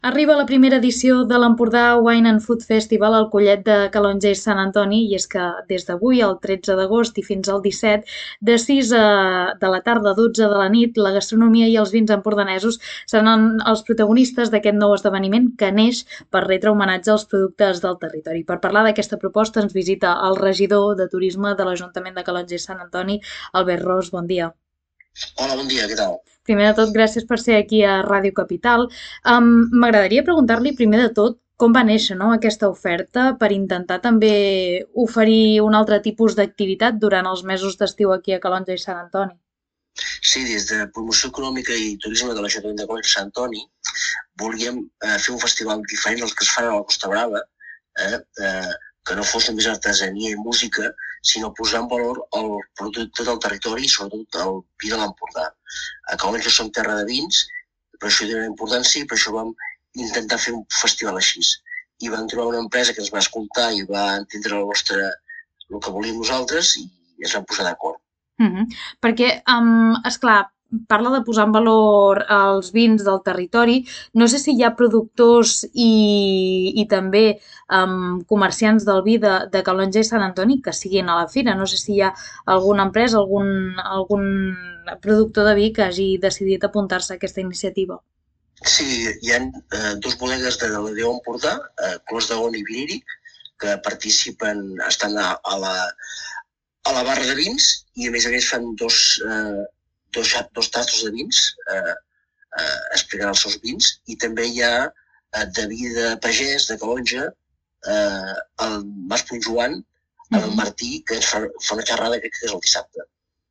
Arriba la primera edició de l'Empordà Wine and Food Festival al Collet de Calonge i Sant Antoni i és que des d'avui, el 13 d'agost i fins al 17, de 6 de la tarda a 12 de la nit, la gastronomia i els vins empordanesos seran els protagonistes d'aquest nou esdeveniment que neix per retre homenatge als productes del territori. Per parlar d'aquesta proposta ens visita el regidor de Turisme de l'Ajuntament de Calonge i Sant Antoni, Albert Ros. Bon dia. Hola, bon dia, què tal? Primer de tot, gràcies per ser aquí a Ràdio Capital. M'agradaria preguntar-li primer de tot com va néixer, no, aquesta oferta per intentar també oferir un altre tipus d'activitat durant els mesos d'estiu aquí a Calonge i Sant Antoni. Sí, des de Promoció Econòmica i Turisme de l'Ajuntament de Collet Sant Antoni volíem fer un festival diferent dels que es fan a la Costa Brava, que no fos només artesania i música, sinó posar en valor el producte del territori i sobretot el vi de l'Empordà. A Calonge som terra de vins, per això hi dona importància i per això vam intentar fer un festival així. I vam trobar una empresa que ens va escoltar i va entendre el que volíem nosaltres i es van posar d'acord. Perquè, esclar, parla de posar en valor els vins del territori. No sé si hi ha productors i també comerciants del vi de Calonge i Sant Antoni que siguin a la fira. No sé si hi ha alguna empresa, algun productor de vi que hagi decidit apuntar-se a aquesta iniciativa. Sí, hi ha dos bodegues de l'Odeo Empordà, Clos d'On i Viníric, que participen, estan a la barra de vins i a més fan dos tastos de vins explicant els seus vins i també hi ha de vi de pagès, de Calonge, el Mas Joan, el Martí, que ens fa una xerrada, crec que és el dissabte.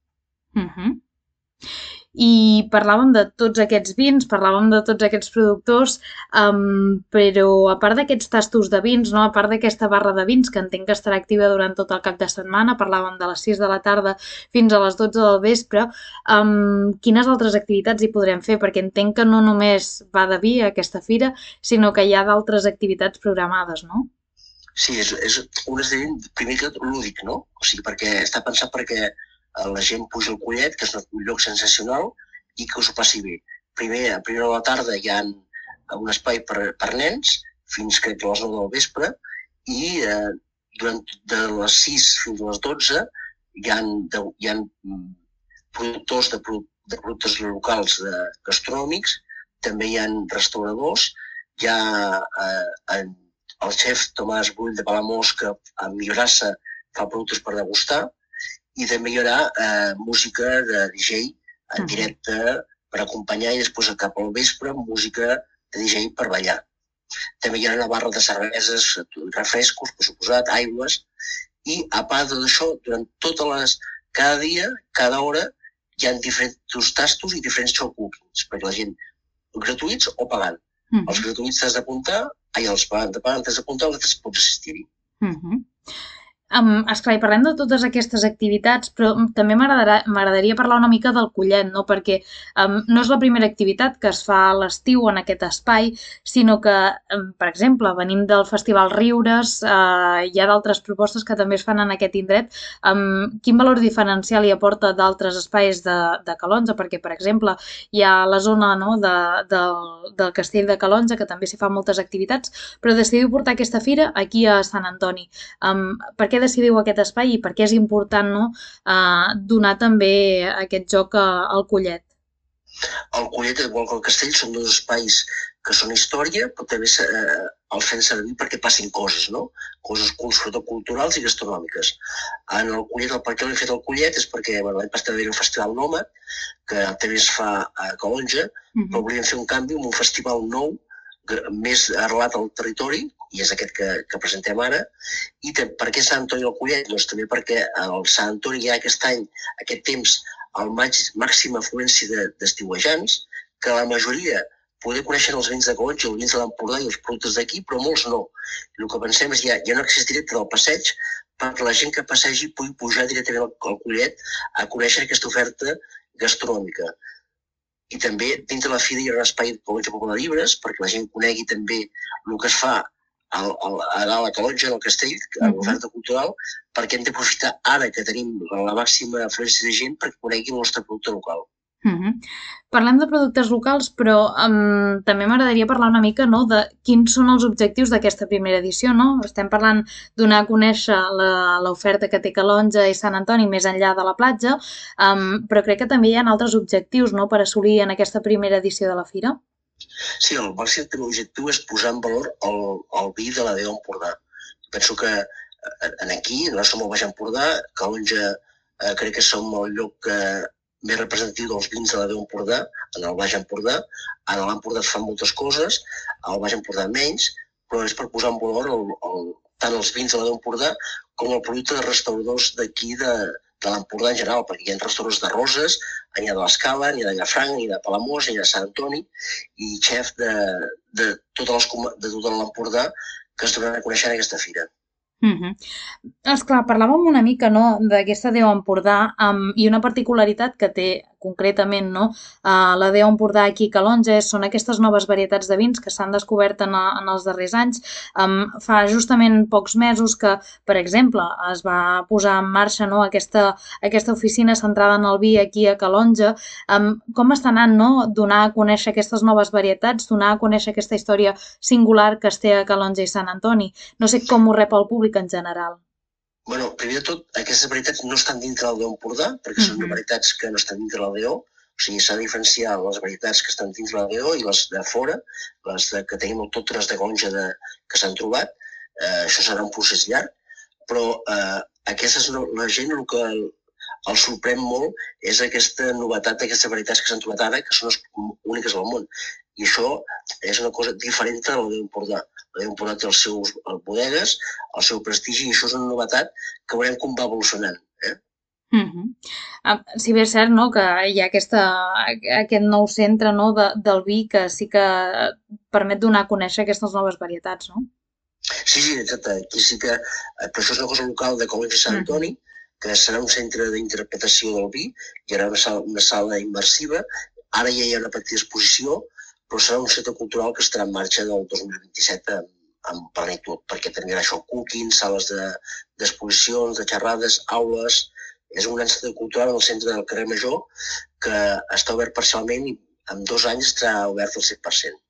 I parlàvem de tots aquests vins, parlàvem de tots aquests productors, però a part d'aquests tastos de vins, no? A part d'aquesta barra de vins, que entenc que estarà activa durant tot el cap de setmana, parlàvem de les 6 de la tarda fins a les 12 del vespre, quines altres activitats hi podrem fer? Perquè entenc que no només va de vi aquesta fira, sinó que hi ha d'altres activitats programades, no? Sí, és un esdeveniment, primer que tot, lúdic, no? O sigui, perquè està pensat perquè la gent puja al Collet, que és un lloc sensacional, i que us ho passi bé. Primer, a primera hora de la tarda hi ha un espai per nens, fins crec que a les 9 del vespre, i durant de les 6 fins a les 12 hi ha productors de productes locals gastronòmics, també hi ha restauradors, hi ha el xef Tomàs Bull de Palamós, que a Millorassa fa productes per degustar, i també hi haurà música de DJ en directe per acompanyar i després cap al vespre música de DJ per ballar. També hi ha una barra de cerveses, refrescos, per suposat, aigües, i a part d'això, cada dia, cada hora, hi ha diferents tastos i diferents show cookings, perquè la gent, gratuïts o pagant. Els gratuïts t'has d'apuntar, els pagant t'has d'apuntar, els pots assistir-hi. Esclar, i parlem de totes aquestes activitats, però també m'agradaria parlar una mica del Collet, no? Perquè no és la primera activitat que es fa a l'estiu en aquest espai, sinó que, per exemple, venim del Festival Riures, hi ha d'altres propostes que també es fan en aquest indret. Quin valor diferencial hi aporta d'altres espais de Calonge? Perquè, per exemple, hi ha la zona, no, del Castell de Calonge, que també s'hi fan moltes activitats, però decidiu portar aquesta fira aquí a Sant Antoni. Per què decidiu aquest espai i per què és important, no, donar també aquest joc al Collet? El Collet, igual que el Castell, són dos espais que són història, però també el fem servir perquè passin coses, no? Coses sobretot culturals i gastronòmiques. En el Collet, per què l'hem fet al Collet és perquè l'any passat va haver un festival Nòmad, que també es fa a Calonge, però volíem fer un canvi amb un festival nou, més arrelat al territori, i és aquest que presentem ara. I per què Sant Antoni al Collet? Doncs també perquè al Sant Antoni hi ha aquest any, aquest temps, el màxima afluència d'estiuejants, que la majoria poder conèixer els vins de Calonge, els vins de l'Empordà i els productes d'aquí, però molts no. El que pensem és que hi ha un accés directe del passeig perquè la gent que passegi pugui pujar directament al Collet a conèixer aquesta oferta gastronòmica. I també dins de la fira hi ha un espai de Calonge Poble de Llibres perquè la gent conegui també el que es fa a dalt a Calonge, al Castell, a l'oferta cultural, perquè hem d'aprofitar ara que tenim la màxima afluència de gent perquè conegui el nostre producte local. Parlem de productes locals, però també m'agradaria parlar una mica, no, de quins són els objectius d'aquesta primera edició, no? Estem parlant donar a conèixer l'oferta que té Calonge i Sant Antoni més enllà de la platja, però crec que també hi ha altres objectius, no?, per assolir en aquesta primera edició de la fira. Sí, el màxim objectiu és posar en valor el vi de la Déu Empordà. Penso que aquí, nosaltres som al Baix Empordà, Calonge crec que som el lloc més representatiu dels vins de la Déu Empordà, en el Baix Empordà. En l'Empordà es fan moltes coses, al Baix Empordà menys, però és per posar en valor tant els vins de la Déu Empordà com el producte de restauradors d'aquí de l'Empordà en general, perquè hi ha restauradors de Roses, n'hi ha de l'Escala, n'hi ha de Llafranc, n'hi ha de Palamós, n'hi ha de Sant Antoni, i xef de tot l'Empordà que es donaran a conèixer en aquesta fira. Esclar, parlàvem una mica, no, d'aquesta Déu Empordà i una particularitat que té concretament, no, la Déu Empordà aquí a Calonge són aquestes noves varietats de vins que s'han descobert en els darrers anys. Fa justament pocs mesos que, per exemple, es va posar en marxa, no, aquesta oficina centrada en el vi aquí a Calonge. Com està anant, no, donar a conèixer aquestes noves varietats, donar a conèixer aquesta història singular que es té a Calonge i Sant Antoni? No sé com ho rep el públic en general. Bueno, primer de tot, aquestes varietats no estan dintre del Déu Empordà, perquè són varietats que no estan dintre del DO. O sigui, s'ha de diferenciar les varietats que estan dintre del DO i les de fora, les que tenim autòctones de Calonge que s'han trobat. Això serà un procés llarg, però la gent el que els sorprèn molt és aquesta novetat d'aquestes varietats que s'han trobat ara, que són les úniques del món. I això és una cosa diferent de la Déu Empordà. La Déu Empordà té els seus bodegues, el seu prestigi, i això és una novetat que veurem com va evolucionant. Si bé és cert, no, que hi ha aquest nou centre, no, del vi que sí que permet donar a conèixer aquestes noves varietats, no? Sí, exacte. Aquí sí que... Però això és una cosa local de Calonge i Sant Antoni, que serà un centre d'interpretació del vi, hi haurà una sala immersiva, ara ja hi ha una petita exposició, però serà un centre cultural que estarà en marxa del 2027 en plenitud, perquè tindrà això, cooking, sales d'exposicions, de xerrades, aules. És un gran centre cultural al centre del carrer Major que està obert parcialment i en 2 anys estarà obert al 100%.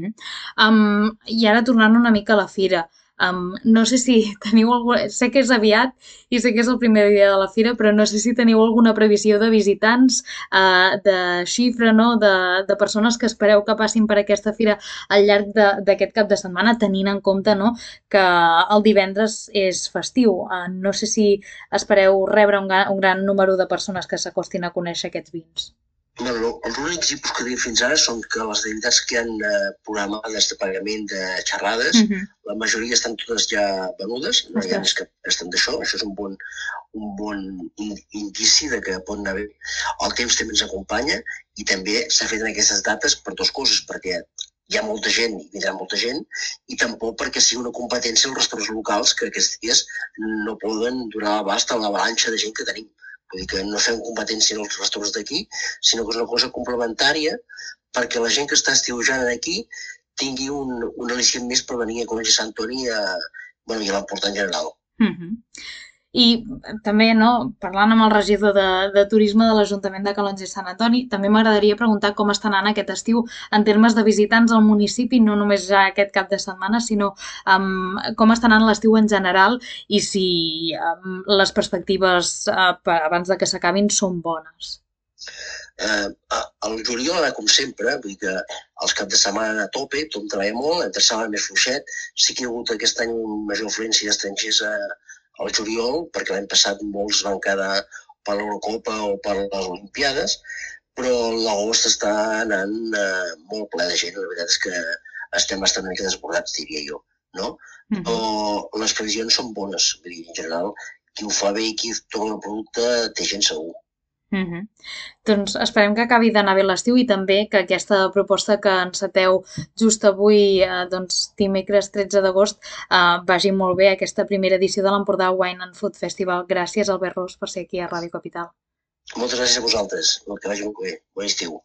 I ara tornant una mica a la fira, no sé si teniu sé que és aviat i sé que és el primer dia de la fira, però no sé si teniu alguna previsió de visitants, de xifra, no, de persones que espereu que passin per aquesta fira al llarg d'aquest cap de setmana, tenint en compte, no, que el divendres és festiu. No sé si espereu rebre un gran número de persones que s'acostin a conèixer aquests vins. Bueno, els únics tipus que tenim fins ara són que les entitats que han programades de pagament de xerrades, la majoria estan totes ja venudes, no hi ha més que estan d'això. Això és un bon indici de que pot anar bé. El temps també ens acompanya i també s'ha fet en aquestes dates per 2 coses, perquè hi ha molta gent i vindrà molta gent, i tampoc perquè sigui una competència als restaurants locals que aquests dies no poden donar l'abast a l'avalanxa de gent que tenim. Vull dir que no fem competència en els restaurants d'aquí, sinó que és una cosa complementària perquè la gent que està estiujant aquí tingui un al·licient més per venir a Calonge i Sant Antoni i a l'Empordà en general. I també, no, parlant amb el regidor de turisme de l'Ajuntament de Calonge i Sant Antoni, també m'agradaria preguntar com està anant aquest estiu en termes de visitants al municipi, no només ja aquest cap de setmana, sinó com està anant l'estiu en general i si les perspectives abans de que s'acabin són bones. El juliol anà com sempre, vull dir que els caps de setmana a tope, tothom treballa molt, entre setmana més fluixet. Sí que hi ha hagut aquest any una major afluència d'estrangers al juliol, perquè l'any passat molts van quedar per l'Eurocopa o per les Olimpiades, però l'agost està anant molt ple de gent. La veritat és que estem bastant una mica desbordats, diria jo, no? Però les previsions són bones. Vull dir, en general, qui ho fa bé i qui torna el producte té gent segur. Doncs esperem que acabi d'anar bé l'estiu i també que aquesta proposta que enceteu just avui, doncs dimecres 13 d'agost, vagi molt bé aquesta primera edició de l'Empordà Wine and Food Festival. Gràcies, Albert Ros, per ser aquí a Ràdio Capital. Moltes gràcies a vosaltres. Que vagi molt bé. Bon estiu.